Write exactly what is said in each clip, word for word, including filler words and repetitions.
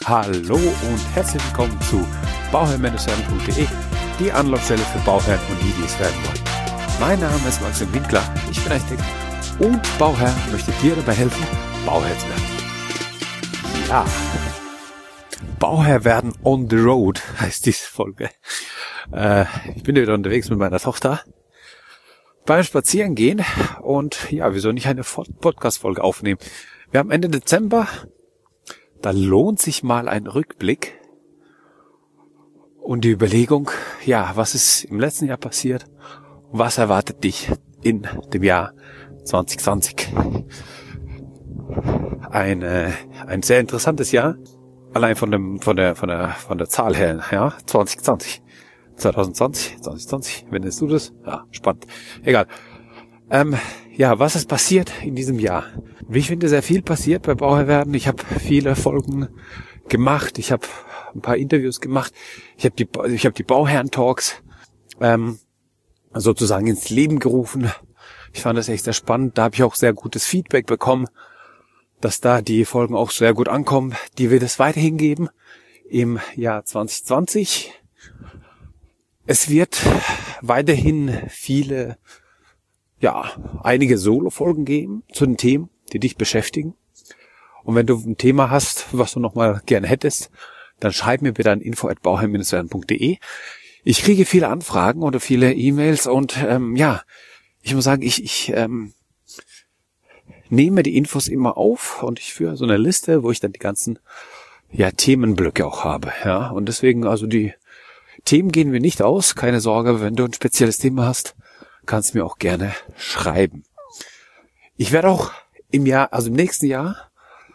Hallo und herzlich willkommen zu bauherr werden punkt de, die Anlaufstelle für Bauherren und die, die es werden wollen. Mein Name ist Maxim Winkler, ich bin Architekt und Bauherr, möchte dir dabei helfen, Bauherr zu werden. Ja, Bauherr werden on the road heißt diese Folge. Äh, ich bin wieder unterwegs mit meiner Tochter beim Spazierengehen und ja, wir sollen nicht eine Podcast-Folge aufnehmen. Wir haben Ende Dezember. Da lohnt sich mal ein Rückblick und die Überlegung, ja, was ist im letzten Jahr passiert und was erwartet dich in dem Jahr zwanzig zwanzig. Ein, äh, ein sehr interessantes Jahr, allein von dem, von der, von der, von der Zahl her, ja, zwanzig zwanzig, zwanzig zwanzig, zwanzig zwanzig, wenn du das? Ja, spannend. Egal. Ähm, ja, was ist passiert in diesem Jahr? Wie ich finde, sehr viel passiert bei Bauherr werden. Ich habe viele Folgen gemacht. Ich habe ein paar Interviews gemacht. Ich habe die, ich habe die Bauherren-Talks ähm, sozusagen ins Leben gerufen. Ich fand das echt sehr spannend. Da habe ich auch sehr gutes Feedback bekommen, dass da die Folgen auch sehr gut ankommen. Die wird es weiterhin geben im Jahr zwanzig zwanzig. Es wird weiterhin viele ja, einige Solo-Folgen geben zu den Themen, die dich beschäftigen. Und wenn du ein Thema hast, was du nochmal gerne hättest, dann schreib mir bitte an info at bauherr werden punkt de. Ich kriege viele Anfragen oder viele E-Mails und ähm, ja, ich muss sagen, ich, ich ähm, nehme die Infos immer auf und ich führe so eine Liste, wo ich dann die ganzen ja Themenblöcke auch habe. Ja, und deswegen, also die Themen gehen wir nicht aus, keine Sorge, wenn du ein spezielles Thema hast, kannst mir auch gerne schreiben. Ich werde auch im Jahr, also im nächsten Jahr,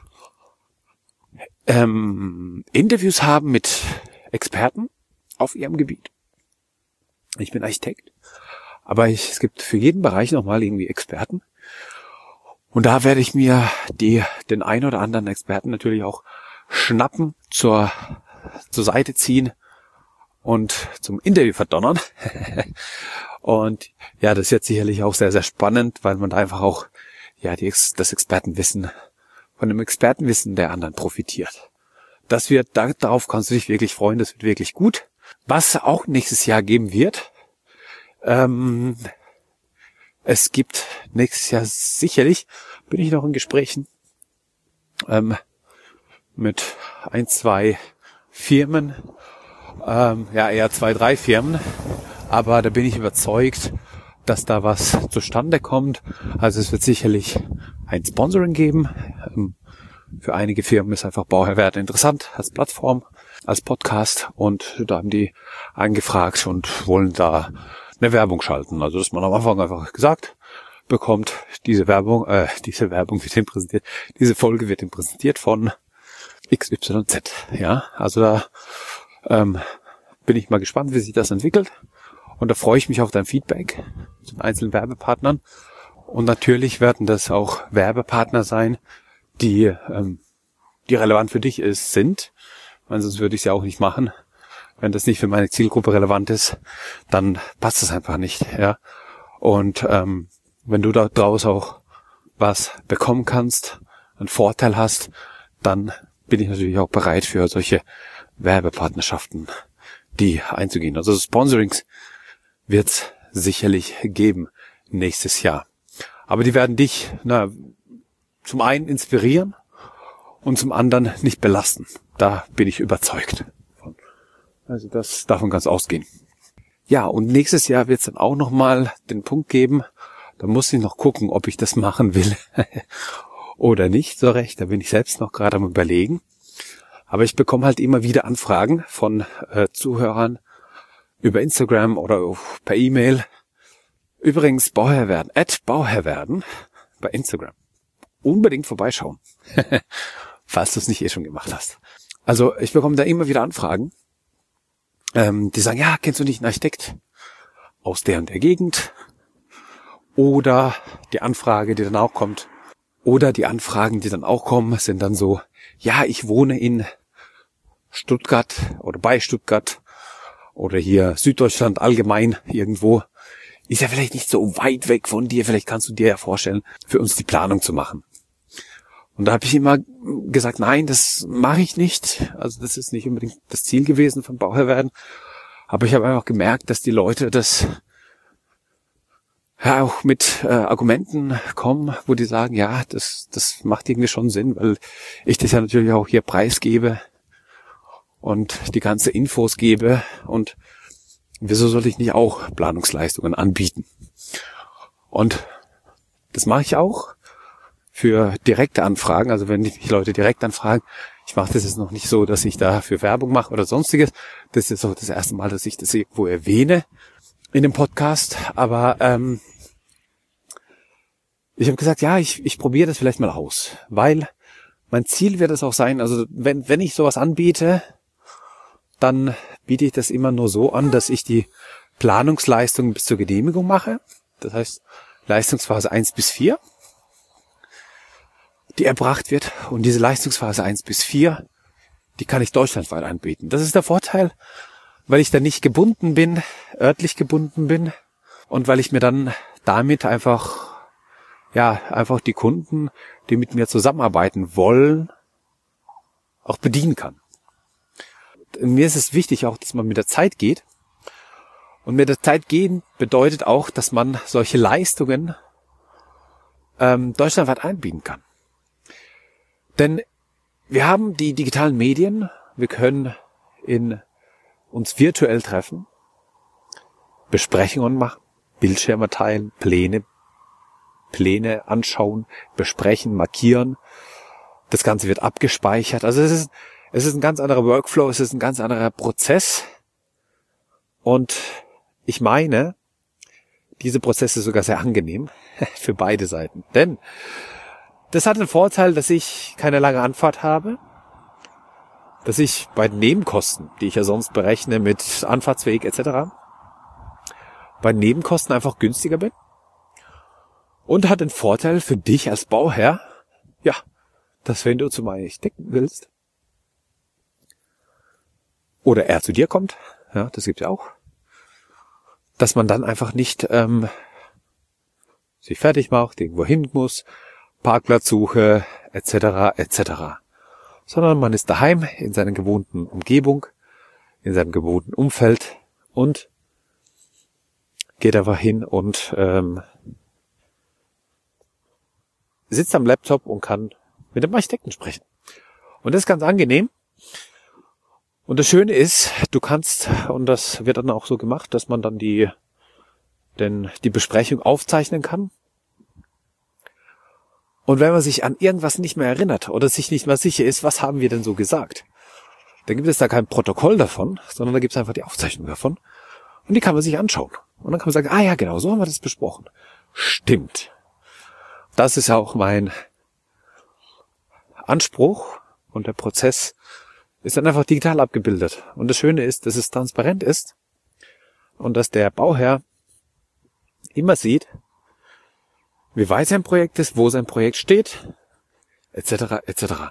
ähm, Interviews haben mit Experten auf ihrem Gebiet. Ich bin Architekt, aber ich, es gibt für jeden Bereich nochmal irgendwie Experten. Und da werde ich mir die, den ein oder anderen Experten natürlich auch schnappen, zur, zur Seite ziehen und zum Interview verdonnern. Und ja, das wird sicherlich auch sehr, sehr spannend, weil man da einfach auch ja die, das Expertenwissen, von dem Expertenwissen der anderen profitiert. Das wird, darauf kannst du dich wirklich freuen, das wird wirklich gut. Was auch nächstes Jahr geben wird, ähm, es gibt nächstes Jahr sicherlich, bin ich noch in Gesprächen ähm, mit ein, zwei Firmen, ähm, ja eher zwei, drei Firmen, aber da bin ich überzeugt, dass da was zustande kommt. Also es wird sicherlich ein Sponsoring geben. Für einige Firmen ist einfach Bauherr werden interessant als Plattform, als Podcast. Und da haben die angefragt und wollen da eine Werbung schalten. Also dass man am Anfang einfach gesagt bekommt, diese Werbung, äh, diese Werbung wird ihm präsentiert, diese Folge wird ihm präsentiert von X Y Z. Ja, also da ähm, bin ich mal gespannt, wie sich das entwickelt. Und da freue ich mich auf dein Feedback zu den einzelnen Werbepartnern. Und natürlich werden das auch Werbepartner sein, die ähm, die relevant für dich ist, sind. Ich meine, sonst würde ich es ja auch nicht machen. Wenn das nicht für meine Zielgruppe relevant ist, dann passt es einfach nicht. Ja. Und ähm, wenn du da draus auch was bekommen kannst, einen Vorteil hast, dann bin ich natürlich auch bereit für solche Werbepartnerschaften, die einzugehen. Also Sponsorings wird's sicherlich geben nächstes Jahr. Aber die werden dich na, zum einen inspirieren und zum anderen nicht belasten. Da bin ich überzeugt. Also das davon kannst du ausgehen. Ja, und nächstes Jahr wird's dann auch nochmal den Punkt geben, da muss ich noch gucken, ob ich das machen will oder nicht. So recht, da bin ich selbst noch gerade am Überlegen. Aber ich bekomme halt immer wieder Anfragen von äh, Zuhörern, über Instagram oder per E-Mail. Übrigens Bauherr werden, at Bauherr werden bei Instagram. Unbedingt vorbeischauen, falls du es nicht eh schon gemacht hast. Also ich bekomme da immer wieder Anfragen, ähm, die sagen, ja, kennst du nicht einen Architekt aus der und der Gegend? Oder die Anfrage, die dann auch kommt, oder die Anfragen, die dann auch kommen, sind dann so, ja, ich wohne in Stuttgart oder bei Stuttgart, oder hier Süddeutschland allgemein irgendwo, ist ja vielleicht nicht so weit weg von dir, vielleicht kannst du dir ja vorstellen, für uns die Planung zu machen. Und da habe ich immer gesagt, nein, das mache ich nicht. Also das ist nicht unbedingt das Ziel gewesen vom Bauherr werden. Aber ich habe einfach gemerkt, dass die Leute das ja auch mit äh, Argumenten kommen, wo die sagen, ja, das das macht irgendwie schon Sinn, weil ich das ja natürlich auch hier preisgebe und die ganze Infos gebe. Und wieso soll ich nicht auch Planungsleistungen anbieten? Und das mache ich auch für direkte Anfragen. Also wenn die Leute direkt anfragen, ich mache das jetzt noch nicht so, dass ich da für Werbung mache oder sonstiges. Das ist jetzt auch das erste Mal, dass ich das irgendwo erwähne in dem Podcast. Aber ähm, ich habe gesagt, ja, ich, ich probiere das vielleicht mal aus. Weil mein Ziel wird es auch sein, also wenn, wenn ich sowas anbiete, dann biete ich das immer nur so an, dass ich die Planungsleistung bis zur Genehmigung mache. Das heißt, Leistungsphase eins bis vier, die erbracht wird. Und diese Leistungsphase eins bis vier, die kann ich deutschlandweit anbieten. Das ist der Vorteil, weil ich dann nicht gebunden bin, örtlich gebunden bin und weil ich mir dann damit einfach, ja, einfach die Kunden, die mit mir zusammenarbeiten wollen, auch bedienen kann. Und mir ist es wichtig auch, dass man mit der Zeit geht. Und mit der Zeit gehen bedeutet auch, dass man solche Leistungen ähm, deutschlandweit einbieten kann. Denn wir haben die digitalen Medien, wir können in uns virtuell treffen, Besprechungen machen, Bildschirme teilen, Pläne, Pläne anschauen, besprechen, markieren. Das Ganze wird abgespeichert. Also es ist, es ist ein ganz anderer Workflow, es ist ein ganz anderer Prozess. Und ich meine, diese Prozesse sogar sehr angenehm für beide Seiten. Denn das hat den Vorteil, dass ich keine lange Anfahrt habe, dass ich bei den Nebenkosten, die ich ja sonst berechne mit Anfahrtsweg et cetera, bei den Nebenkosten einfach günstiger bin. Und hat den Vorteil für dich als Bauherr, ja, dass wenn du zu meinem Architekten willst, oder er zu dir kommt, ja, das gibt's ja auch, dass man dann einfach nicht ähm, sich fertig macht, irgendwo hin muss, Parkplatzsuche et cetera et cetera, sondern man ist daheim in seiner gewohnten Umgebung, in seinem gewohnten Umfeld und geht einfach hin und ähm, sitzt am Laptop und kann mit dem Architekten sprechen. Und das ist ganz angenehm. Und das Schöne ist, du kannst, und das wird dann auch so gemacht, dass man dann die, denn die Besprechung aufzeichnen kann. Und wenn man sich an irgendwas nicht mehr erinnert oder sich nicht mehr sicher ist, was haben wir denn so gesagt, dann gibt es da kein Protokoll davon, sondern da gibt es einfach die Aufzeichnung davon. Und die kann man sich anschauen. Und dann kann man sagen, ah ja, genau, so haben wir das besprochen. Stimmt. Das ist auch mein Anspruch und der Prozess ist dann einfach digital abgebildet. Und das Schöne ist, dass es transparent ist und dass der Bauherr immer sieht, wie weit sein Projekt ist, wo sein Projekt steht, et cetera et cetera.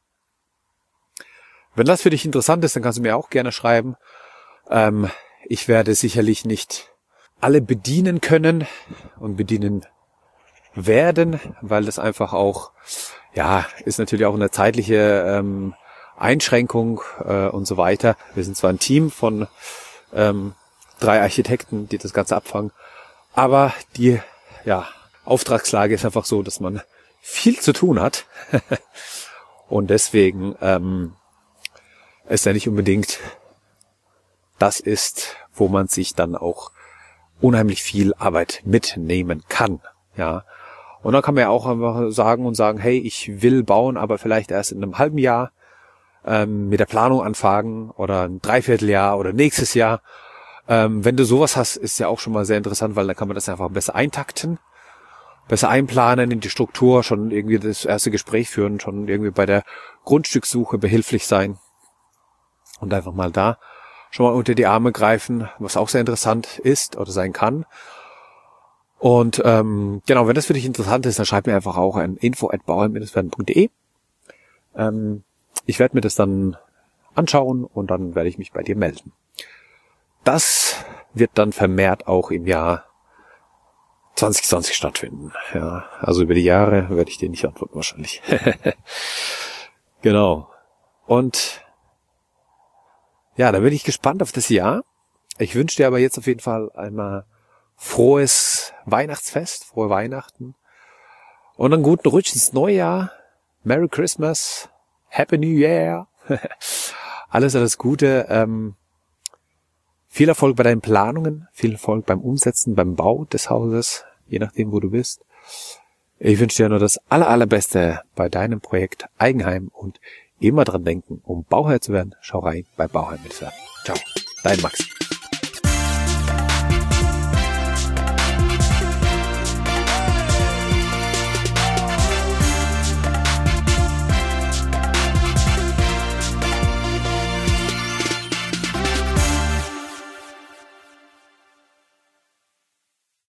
Wenn das für dich interessant ist, dann kannst du mir auch gerne schreiben. Ähm, ich werde sicherlich nicht alle bedienen können und bedienen werden, weil das einfach auch, ja, ist natürlich auch eine zeitliche ähm, Einschränkung äh, und so weiter. Wir sind zwar ein Team von ähm, drei Architekten, die das Ganze abfangen, aber die, ja, Auftragslage ist einfach so, dass man viel zu tun hat und deswegen ähm, es ja nicht unbedingt das ist, wo man sich dann auch unheimlich viel Arbeit mitnehmen kann, ja. Und dann kann man ja auch einfach sagen und sagen, hey, ich will bauen, aber vielleicht erst in einem halben Jahr ähm, mit der Planung anfangen oder ein Dreivierteljahr oder nächstes Jahr. Ähm, wenn du sowas hast, ist ja auch schon mal sehr interessant, weil dann kann man das einfach besser eintakten, besser einplanen in die Struktur, schon irgendwie das erste Gespräch führen, schon irgendwie bei der Grundstückssuche behilflich sein und einfach mal da schon mal unter die Arme greifen, was auch sehr interessant ist oder sein kann. Und ähm, genau, wenn das für dich interessant ist, dann schreib mir einfach auch ein info at bauherr Bindestrich werden punkt de. Ähm, ich werde mir das dann anschauen und dann werde ich mich bei dir melden. Das wird dann vermehrt auch im Jahr zwanzig zwanzig stattfinden. Ja, also über die Jahre werde ich dir nicht antworten wahrscheinlich. Genau. Und ja, da bin ich gespannt auf das Jahr. Ich wünsche dir aber jetzt auf jeden Fall einmal frohes Weihnachtsfest, frohe Weihnachten und einen guten Rutsch ins neue Jahr. Merry Christmas, Happy New Year. Alles, alles Gute. Ähm, viel Erfolg bei deinen Planungen, viel Erfolg beim Umsetzen, beim Bau des Hauses, je nachdem, wo du bist. Ich wünsche dir nur das aller, allerbeste bei deinem Projekt Eigenheim und immer dran denken, um Bauherr zu werden, schau rein bei Bauherr mit Ciao, dein Max.